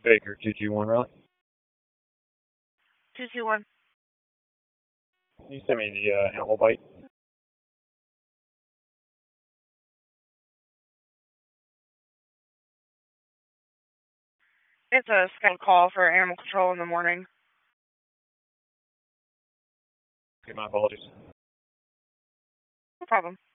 Baker 221 Raleigh. 221. Can you send me the animal bite? It's a scheduled call for animal control in the morning. Okay, my apologies. No problem.